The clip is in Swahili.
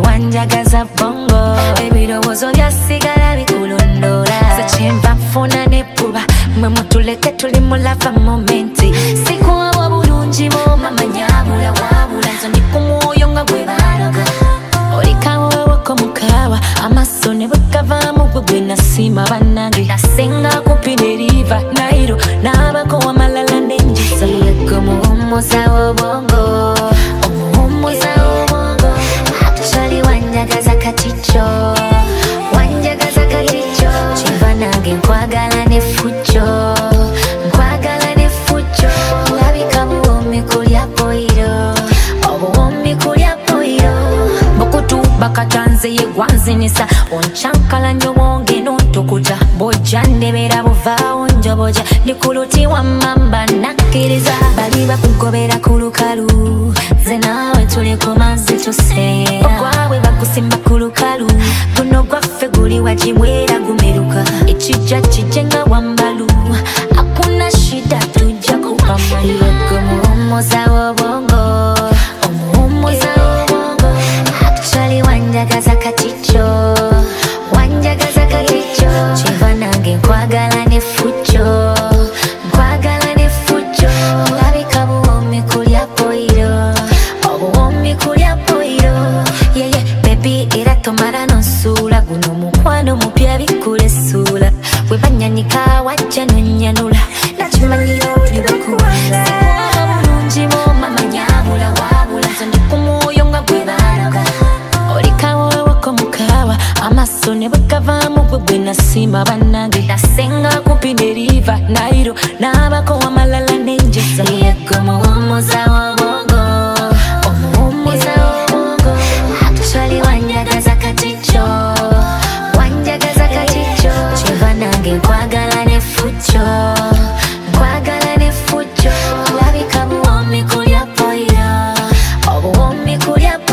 wanjagaza bongo ebirowozo byasigala bikulondola sekyenva nfuna nebuba mwe mutuleke tuli mu lava momenti sikuwa bulungi mo mama nyabula wabula nzo ndi ku mwoyo nga gwe balaga olikawo wewako mukawa amaso ne bwekavaamu gwe gwe nasima bannange nasenga kumpi ne riva nairo n'abako wamalala nenjisa yego muwummuza w'obwongo omuwummuza w'obwongo actually wanjagaza katicho wanjagaza katicho kiva nange nkwagala ne fujo nkwagala ne fujo kulabika buwombi kulya boiro obuwombi kulya boiro bukutu bakatanze ye gwanzinisa onchankala nnyo wonge n'ontukuta bojja ndebera buvaawo njoboja ndikuluti wa mamba nakkiriza bali bakugobera ku lukalu ze naawe tuli ku mazzi tuseera ogwabwe bakusimba ku lukalu guno gwaffe guli wagibwera gumeruka ekijja kijje nga wambalu akuna shida tujja kupamaliwego muwummuza w'obwongo omuwummuza w'obwongo actually wanjagaza katicho wanjagaza katicho kiva nange nkwagala ne fujo nkwagala ne fujo kulabika buwombi kulya boiro obuwombi kulya boiro yeye bebi era tomala nonsuula guno mukwano mupya bikulesuula bwe banyanika wajja nonyanula nakimanyira tuli bakuwala sikuwa bulungi mo mama nyabula wabula nzo ndi ku mwoyo nga gwe balaga olikawo wewako mukawa amaso ne bwekavaamu gwe gwe nasima bannange nasenga kumpi ne riva nairo n'abako wamalala nenjesa yego muwummuza w'obwongo omuwummuza w'obwongo actually wanjagaza katicho wanjagaza katicho kiva nange nkwagala ne fujo nkwagala ne fujo kulabika buwombi kulya boiro obuwombi kulya